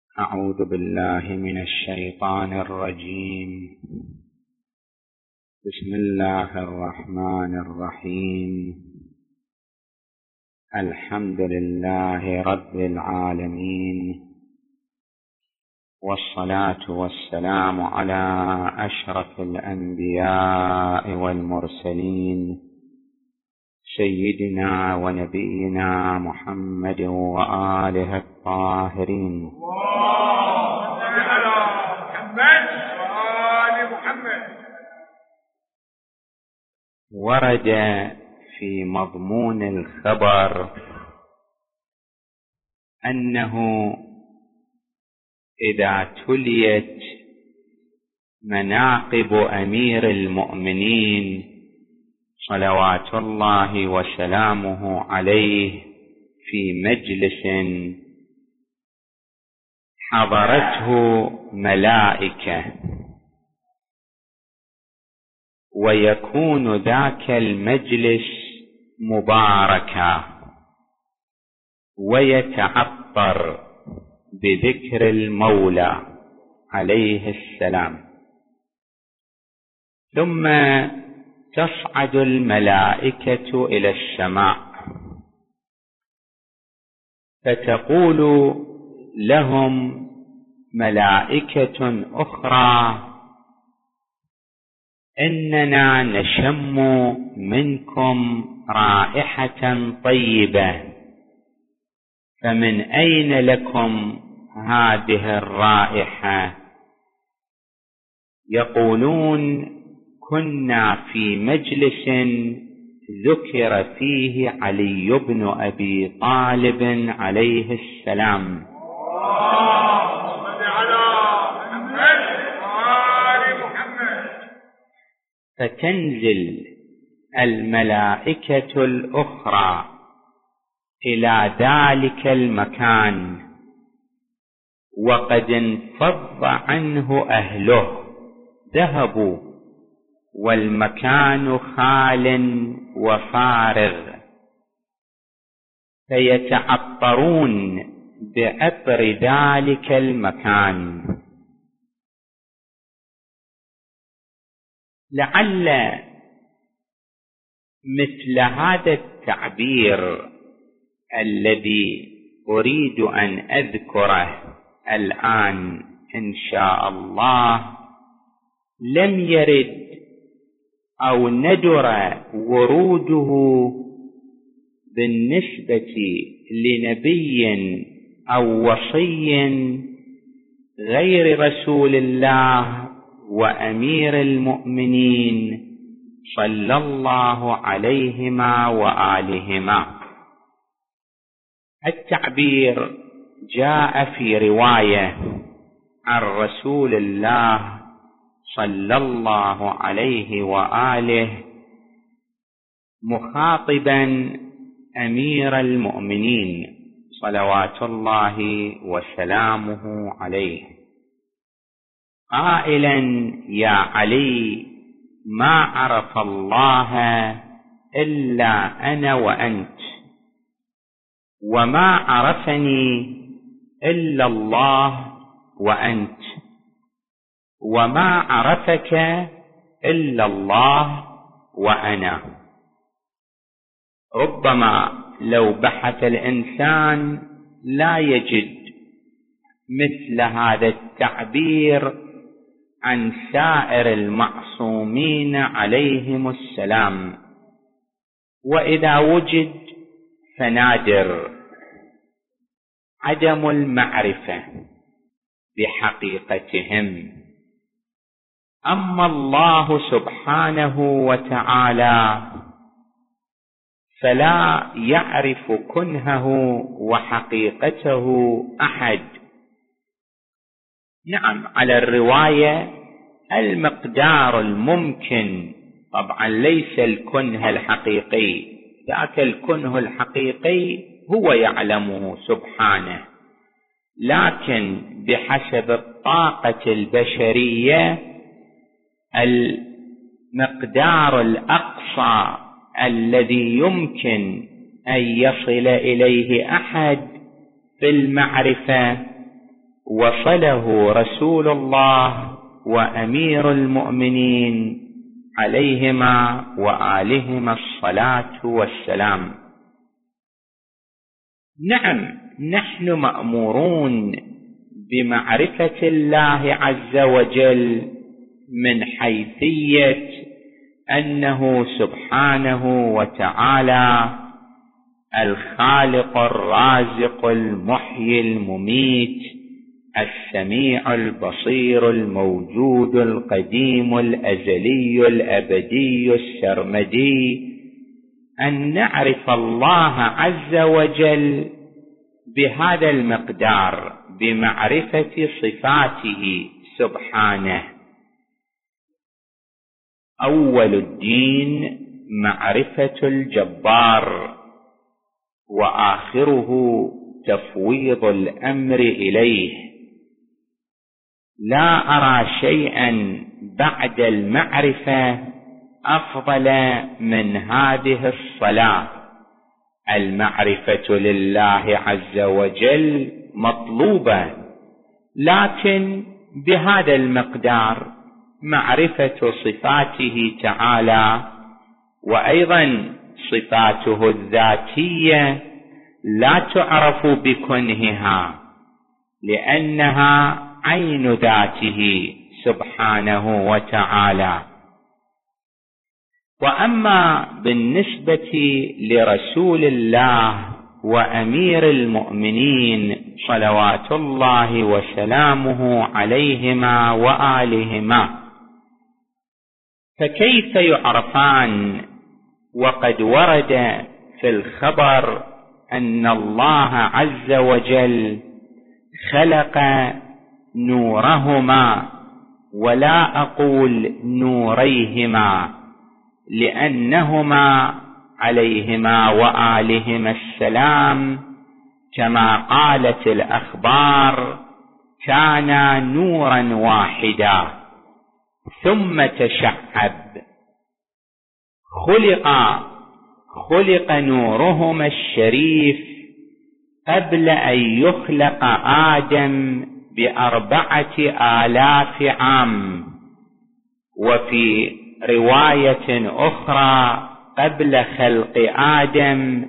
أعوذ بالله من الشيطان الرجيم. بسم الله الرحمن الرحيم. الحمد لله رب العالمين، والصلاة والسلام على أشرف الأنبياء والمرسلين سيدنا ونبينا محمد وآله الطاهرين. ورد في مضمون الخبر أنه إذا تليت مناقب أمير المؤمنين صلوات الله وسلامه عليه في مجلس حضرته ملائكة، ويكون ذاك المجلس مباركا ويتعطر بذكر المولى عليه السلام، ثم تصعد الملائكة إلى السماء فتقول لهم ملائكة أخرى: إننا نشم منكم رائحة طيبة، فمن أين لكم هذه الرائحة؟ يقولون: كنا في مجلس ذكر فيه علي بن أبي طالب عليه السلام، فتنزل الملائكة الأخرى إلى ذلك المكان وقد انفض عنه أهله، ذهبوا والمكان خال وفارغ، فيتعطرون بعطر ذلك المكان. لعل مثل هذا التعبير الذي أريد أن أذكره الآن إن شاء الله لم يرد أو ندر وروده بالنسبة لنبي أو وصي غير رسول الله وأمير المؤمنين صلى الله عليهما وآلهما. التعبير جاء في رواية عن رسول الله صلى الله عليه وآله مخاطبا أمير المؤمنين صلوات الله وسلامه عليه قائلا: يا علي، ما عرف الله إلا أنا وأنت، وما عرفني إلا الله وأنت، وما عرفك إلا الله وأنا. ربما لو بحث الإنسان لا يجد مثل هذا التعبير عن سائر المعصومين عليهم السلام، وإذا وجد فنادر عدم المعرفة بحقيقتهم. أما الله سبحانه وتعالى فلا يعرف كنهه وحقيقته أحد. نعم، على الرواية المقدار الممكن، طبعا ليس الكنه الحقيقي، ذاك الكنه الحقيقي هو يعلمه سبحانه، لكن بحسب الطاقة البشرية المقدار الأقصى الذي يمكن أن يصل إليه أحد في المعرفة وصله رسول الله وأمير المؤمنين عليهما وآلهما الصلاة والسلام. نعم، نحن مأمورون بمعرفة الله عز وجل من حيثية أنه سبحانه وتعالى الخالق الرازق المحيي المميت السميع البصير الموجود القديم الأزلي الأبدي السرمدي، أن نعرف الله عز وجل بهذا المقدار بمعرفة صفاته سبحانه. أول الدين معرفة الجبار، وآخره تفويض الأمر إليه. لا أرى شيئا بعد المعرفة أفضل من هذه الصلاة. المعرفة لله عز وجل مطلوبة، لكن بهذا المقدار معرفة صفاته تعالى، وأيضا صفاته الذاتية لا تعرف بكنهها لأنها عين ذاته سبحانه وتعالى. وأما بالنسبة لرسول الله وأمير المؤمنين صلوات الله وسلامه عليهما وآلهما، فكيف يعرفان وقد ورد في الخبر أن الله عز وجل خلق نورهما، ولا أقول نوريهما لأنهما عليهما وآلهما السلام كما قالت الأخبار كانا نورا واحدا ثم تشعب. خلق نورهما الشريف قبل أن يخلق آدم ب4,000 عام، وفي رواية أخرى قبل خلق آدم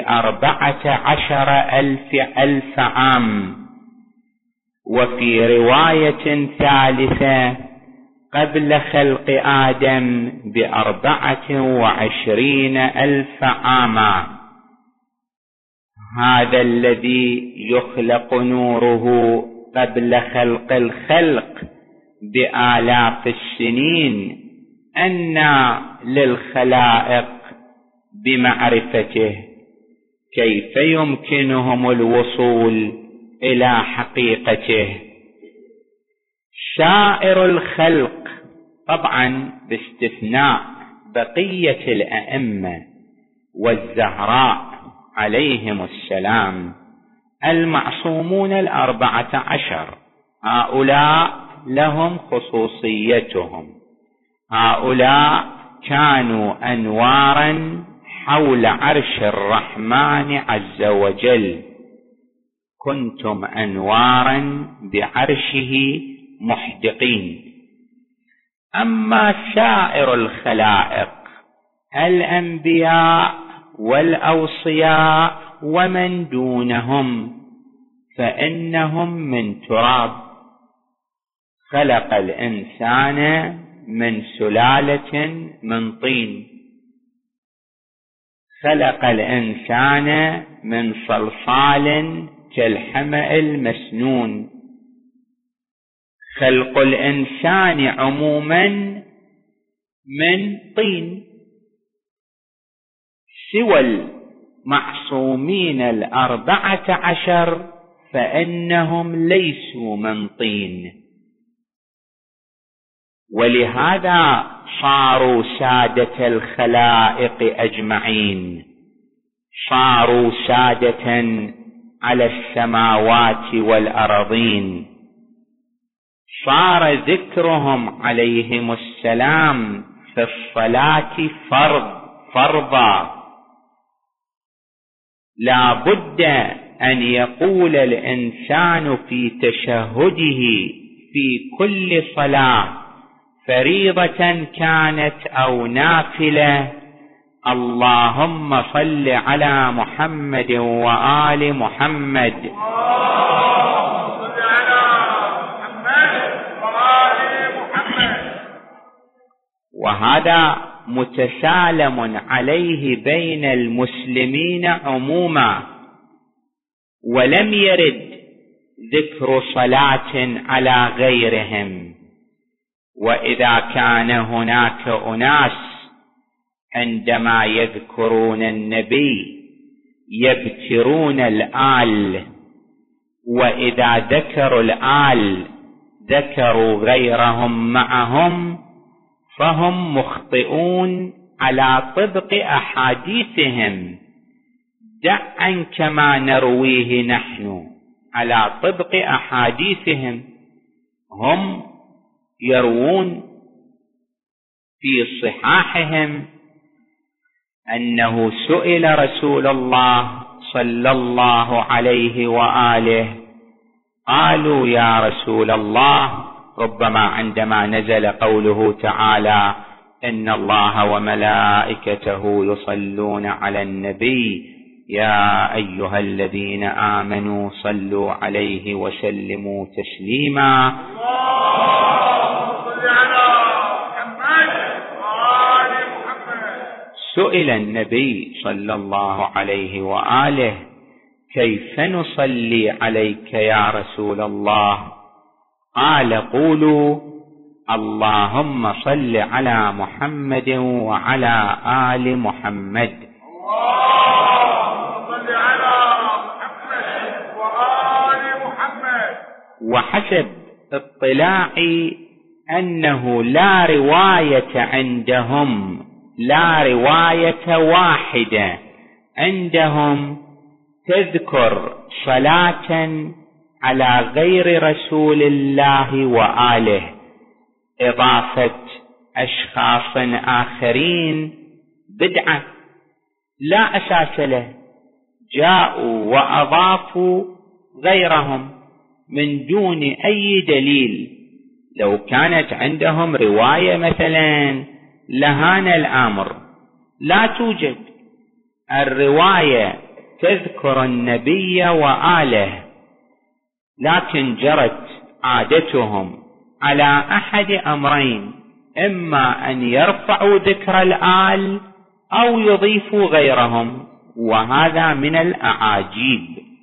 ب14,000 عام، وفي رواية ثالثة قبل خلق آدم ب24,000 عاما. هذا الذي يخلق نوره قبل خلق الخلق بآلاف السنين، أنى للخلائق بمعرفته؟ كيف يمكنهم الوصول إلى حقيقته؟ سائر الخلق طبعا باستثناء بقية الأئمة والزهراء عليهم السلام المعصومون 14، هؤلاء لهم خصوصيتهم، هؤلاء كانوا أنوارا حول عرش الرحمن عز وجل، كنتم أنوارا بعرشه محدقين. أما سائر الخلائق الأنبياء والأوصياء ومن دونهم فإنهم من تراب. خلق الإنسان من سلالة من طين، خلق الإنسان من صلصال كالحمأ المسنون. خلق الإنسان عموما من طين، سوى المعصومين 14 فإنهم ليسوا من طين، ولهذا صاروا سادة الخلائق أجمعين، صاروا سادة على السماوات والأرضين، صار ذكرهم عليهم السلام في الصلاة فرضا. لا بد أن يقول الإنسان في تشهده في كل صلاة فريضة كانت أو نافلة: اللهم صل على محمد وآل محمد. وهذا متسالم عليه بين المسلمين عموما، ولم يرد ذكر صلاة على غيرهم. وإذا كان هناك أناس عندما يذكرون النبي يبترون الآل، وإذا ذكروا الآل ذكروا غيرهم معهم، فهم مخطئون على طبق أحاديثهم. دع عنك ما نرويه نحن على طبق أحاديثهم. هم يروون في صحاحهم أنه سئل رسول الله صلى الله عليه وآله، قالوا: يا رسول الله، ربما عندما نزل قوله تعالى: إن الله وملائكته يصلون على النبي يا أيها الذين آمنوا صلوا عليه وسلموا تسليما. سئل النبي صلى الله عليه وآله: كيف نصلي عليك يا رسول الله؟ قال: قولوا: اللهم صل على محمد وعلى آل محمد. اللهم صل على محمد وآل محمد. وحسب اطلاعي أنه لا رواية عندهم، لا رواية واحدة عندهم تذكر صلاة على غير رسول الله وآله. إضافة أشخاص آخرين بدعة لا أساس له، جاءوا وأضافوا غيرهم من دون أي دليل. لو كانت عندهم رواية مثلا لهان الأمر، لا توجد. الرواية تذكر النبي وآله، لكن جرت عادتهم على أحد أمرين: إما أن يرفعوا ذكر الآل أو يضيفوا غيرهم، وهذا من الأعاجيب.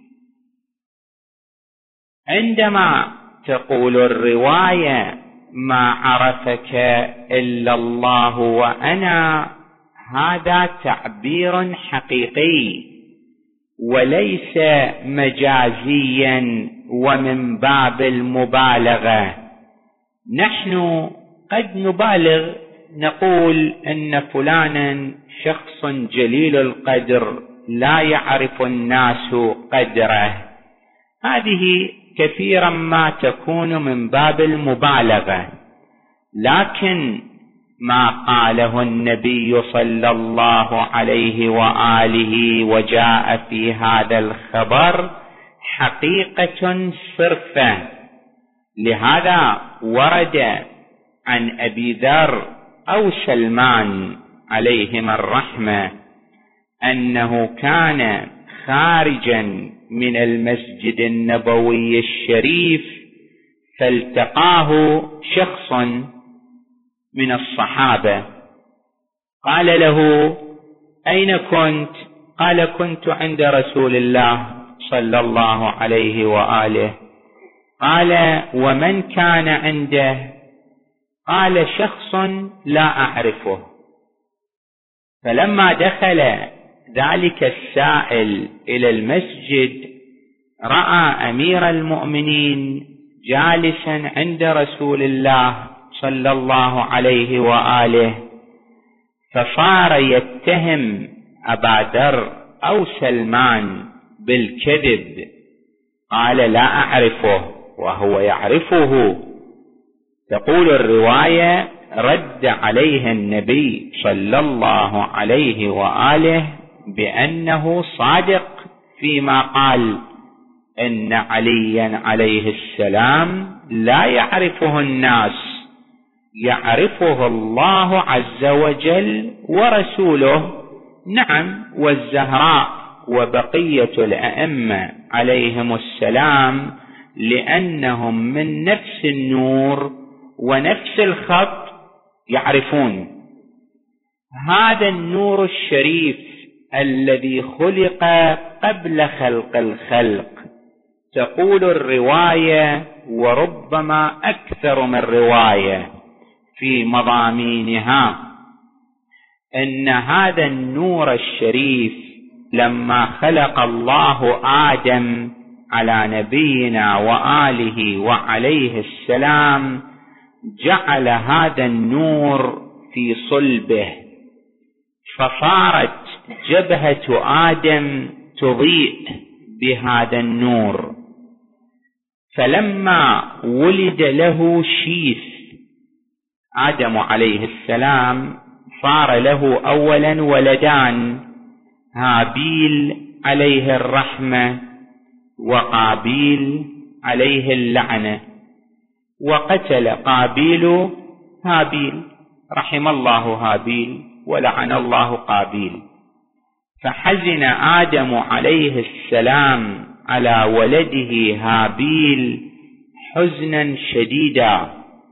عندما تقول الرواية: ما عرفك إلا الله وأنا، هذا تعبير حقيقي وليس مجازيا ومن باب المبالغة. نحن قد نبالغ، نقول إن فلانا شخص جليل القدر لا يعرف الناس قدره. هذه كثيرا ما تكون من باب المبالغة، لكن ما قاله النبي صلى الله عليه وآله وجاء في هذا الخبر حقيقة صرفة. لهذا ورد عن أبي ذر أو سلمان عليهما الرحمة أنه كان خارجا من المسجد النبوي الشريف، فالتقاه شخص من الصحابة، قال له: أين كنت؟ قال: كنت عند رسول الله صلى الله عليه وآله. قال: ومن كان عنده؟ قال: شخص لا أعرفه. فلما دخل ذلك السائل إلى المسجد رأى أمير المؤمنين جالسا عند رسول الله صلى الله عليه وآله، فصار يتهم أبا ذر أو سلمان بالكذب. قال: لا أعرفه وهو يعرفه. تقول الرواية: رد عليه النبي صلى الله عليه وآله بأنه صادق فيما قال إن عليا عليه السلام لا يعرفه الناس، يعرفه الله عز وجل ورسوله. نعم، والزهراء وبقية الأئمة عليهم السلام لأنهم من نفس النور ونفس الخط يعرفون. هذا النور الشريف الذي خلق قبل خلق الخلق، تقول الرواية وربما أكثر من رواية في مضامينها أن هذا النور الشريف لما خلق الله آدم على نبينا وآله وعليه السلام جعل هذا النور في صلبه، فصارت جبهة آدم تضيء بهذا النور. فلما ولد له شيث آدم عليه السلام صار له أولا ولدان، هابيل عليه الرحمة وقابيل عليه اللعنة، وقتل قابيل هابيل، رحم الله هابيل ولعن الله قابيل. فحزن آدم عليه السلام على ولده هابيل حزنا شديدا،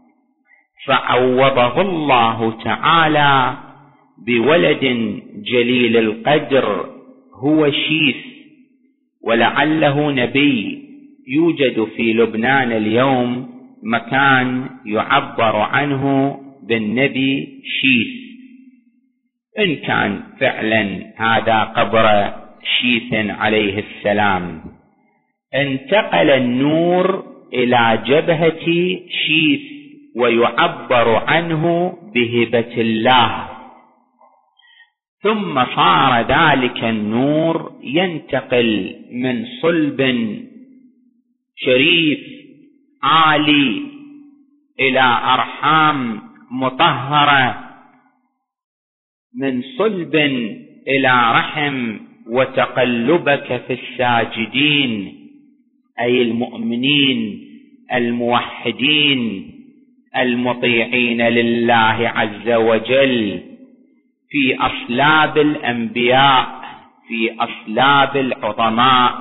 فعوضه الله تعالى بولد جليل القدر هو شيث، ولعله نبي يوجد في لبنان اليوم مكان يعبر عنه بالنبي شيث. إن كان فعلا هذا قبر شيث عليه السلام، انتقل النور إلى جبهة شيث ويعبر عنه بهبة الله، ثم صار ذلك النور ينتقل من صلب شريف عالي إلى أرحام مطهرة، من صلب إلى رحم، وتقلبك في الساجدين أي المؤمنين الموحدين المطيعين لله عز وجل في أصلاب الأنبياء، في أصلاب العظماء.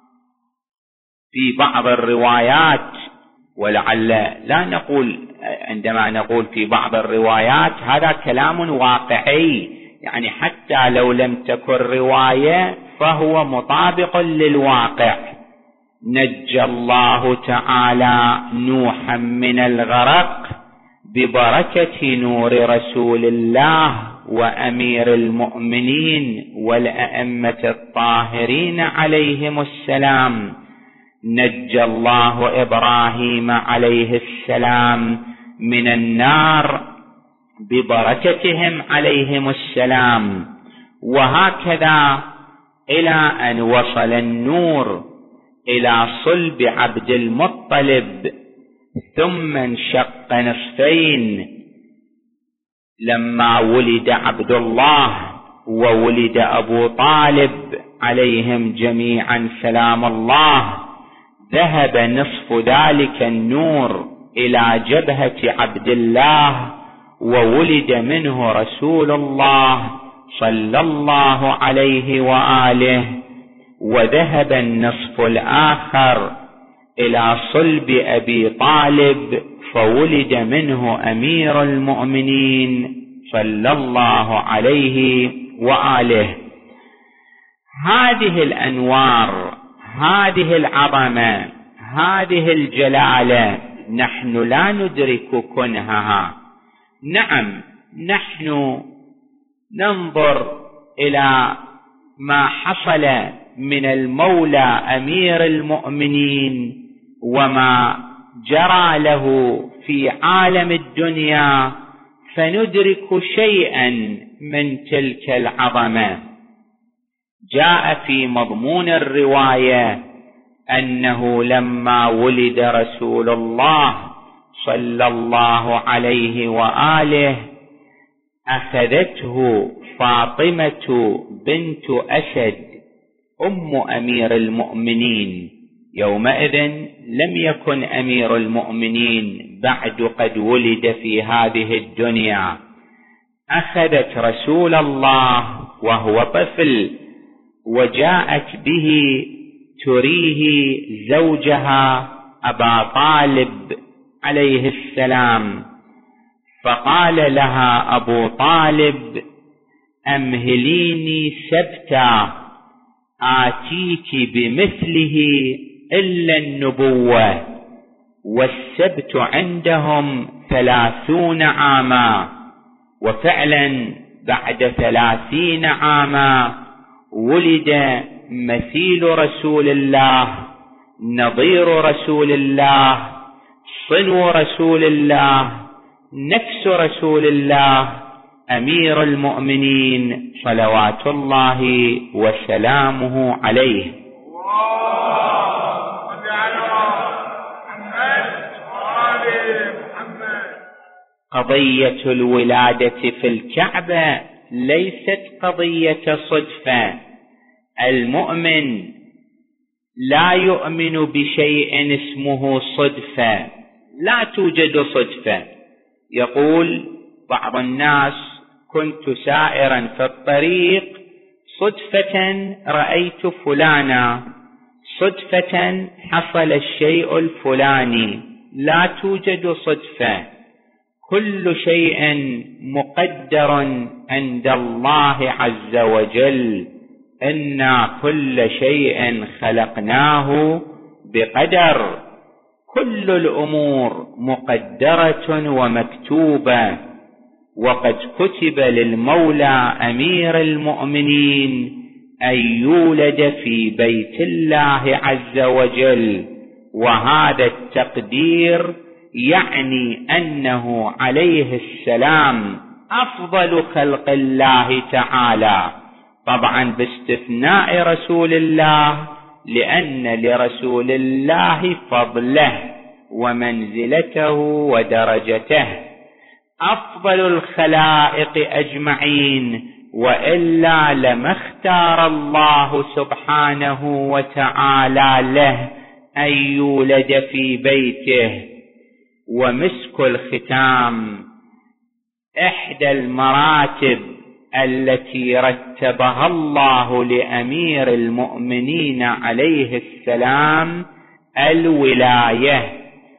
في بعض الروايات، ولعل لا نقول عندما نقول في بعض الروايات هذا كلام واقعي، يعني حتى لو لم تكن رواية فهو مطابق للواقع. نجى الله تعالى نوحا من الغرق ببركة نور رسول الله وأمير المؤمنين والأئمة الطاهرين عليهم السلام. نجى الله إبراهيم عليه السلام من النار ببركتهم عليهم السلام، وهكذا إلى أن وصل النور إلى صلب عبد المطلب، ثم انشق نصفين لما ولد عبد الله وولد أبو طالب عليهم جميعا سلام الله. ذهب نصف ذلك النور إلى جبهة عبد الله وولد منه رسول الله صلى الله عليه وآله، وذهب النصف الآخر إلى صلب أبي طالب فولد منه أمير المؤمنين صلى الله عليه وآله. هذه الأنوار، هذه العظمة، هذه الجلالة نحن لا ندرك كنهها. نعم، نحن ننظر إلى ما حصل من المولى أمير المؤمنين وما جرى له في عالم الدنيا فندرك شيئا من تلك العظمة. جاء في مضمون الرواية أنه لما ولد رسول الله صلى الله عليه وآله أخذته فاطمة بنت أسد أم أمير المؤمنين. يومئذ لم يكن أمير المؤمنين بعد قد ولد في هذه الدنيا. أخذت رسول الله وهو طفل وجاءت به تريه زوجها أبا طالب عليه السلام، فقال لها أبو طالب: أمهليني سبتا آتيك بمثله إلا النبوة، والسبت عندهم 30 عاما. وفعلا بعد 30 عاما ولد مثيل رسول الله، نظير رسول الله، صنو رسول الله، نفس رسول الله، أمير المؤمنين صلوات الله وسلامه عليه. قضية الولادة في الكعبة ليست قضية صدفة. المؤمن لا يؤمن بشيء اسمه صدفة، لا توجد صدفة. يقول بعض الناس: كنت سائرا في الطريق صدفة رأيت فلانا، صدفة حصل الشيء الفلاني. لا توجد صدفة، كل شيء مقدر عند الله عز وجل. إنا كل شيء خلقناه بقدر، كل الأمور مقدرة ومكتوبة. وقد كتب للمولى أمير المؤمنين أن يولد في بيت الله عز وجل، وهذا التقدير يعني أنه عليه السلام أفضل خلق الله تعالى، طبعا باستثناء رسول الله، لأن لرسول الله فضله ومنزلته ودرجته أفضل الخلائق أجمعين، وإلا لما اختار الله سبحانه وتعالى له أن يولد في بيته. ومسك الختام إحدى المراتب التي رتبها الله لأمير المؤمنين عليه السلام الولاية،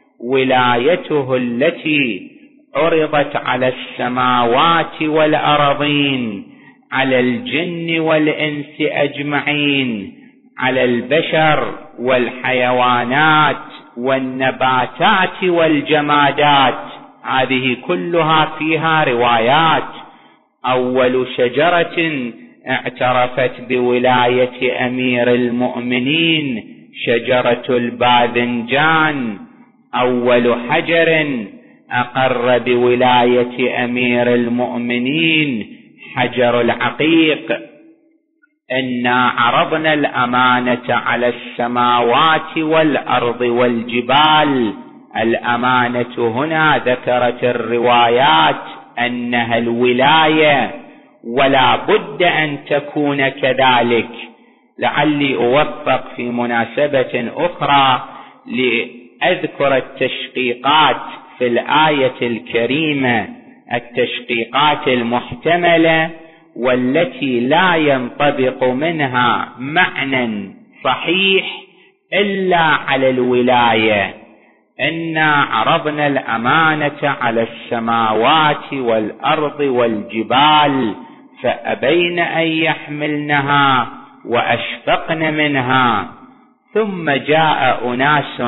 ولايته التي عرضت على السماوات والأرضين، على الجن والإنس أجمعين، على البشر والحيوانات والنباتات والجمادات. هذه كلها فيها روايات. أول شجرة اعترفت بولاية أمير المؤمنين شجرة الباذنجان، أول حجر أقر بولاية أمير المؤمنين حجر العقيق. إنا عرضنا الأمانة على السماوات والأرض والجبال. الأمانة هنا ذكرت الروايات أنها الولاية، ولا بد أن تكون كذلك. لعلي أوفق في مناسبة أخرى لأذكر التشقيقات في الآية الكريمة، التشقيقات المحتملة والتي لا ينطبق منها معنى صحيح إلا على الولاية. إنا عرضنا الأمانة على السماوات والأرض والجبال فأبين أن يحملنها وأشفقن منها. ثم جاء أناس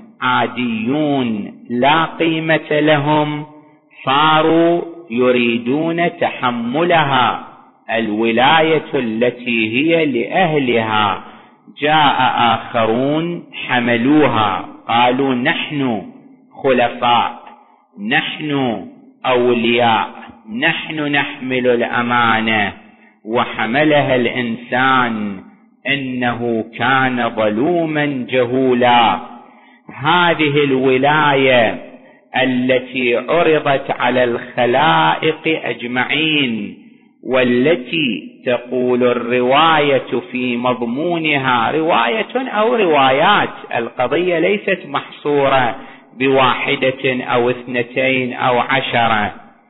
عاديون لا قيمة لهم صاروا يريدون تحملها، الولاية التي هي لأهلها. جاء آخرون حملوها، قالوا: نحن خلفاء، نحن أولياء، نحن نحمل الأمانة. وحملها الإنسان إنه كان ظلوما جهولا. هذه الولاية التي عرضت على الخلائق أجمعين، والتي تقول الرواية في مضمونها، رواية أو روايات، القضية ليست محصورة بواحدة أو 2 أو 10.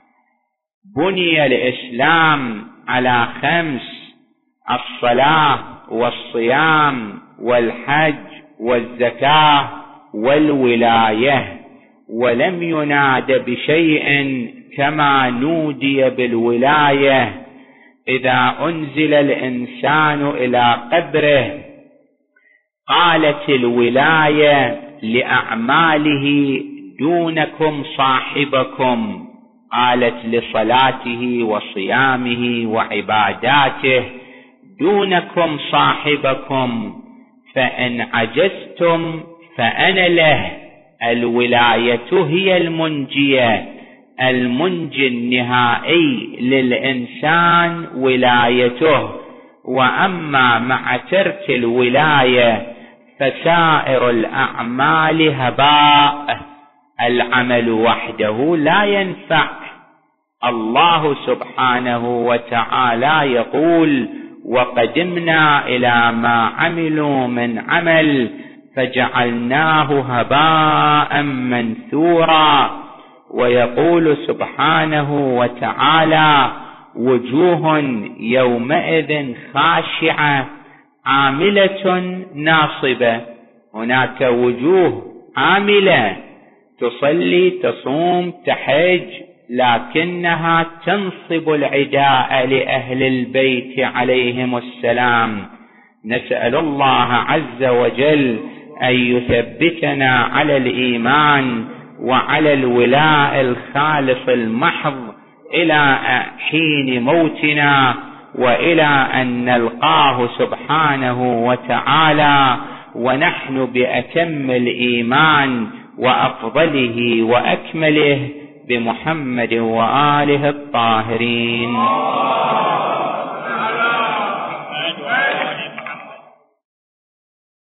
بني الإسلام على 5: الصلاة والصيام والحج والزكاة والولاية، ولم يناد بشيء كما نودي بالولاية إذا أنزل الإنسان إلى قبره. قالت الولاية لأعماله دونكم صاحبكم، قالت لصلاته وصيامه وعباداته دونكم صاحبكم، فإن عجزتم فأنا له. الولاية هي المنجية، المنجي النهائي للإنسان ولايته. وأما مع ترك الولاية فسائر الأعمال هباء، العمل وحده لا ينفع. الله سبحانه وتعالى يقول: وقدمنا إلى ما عملوا من عمل فجعلناه هباء منثورا. ويقول سبحانه وتعالى: وجوه يومئذ خاشعة عاملة ناصبة. هناك وجوه عاملة تصلي تصوم تحج، لكنها تنصب العداء لأهل البيت عليهم السلام. نسأل الله عز وجل أن يثبتنا على الإيمان وعلى الولاء الخالص المحض إلى حين موتنا، وإلى أن نلقاه سبحانه وتعالى ونحن بأتم الإيمان وأفضله وأكمله بمحمد وآله الطاهرين.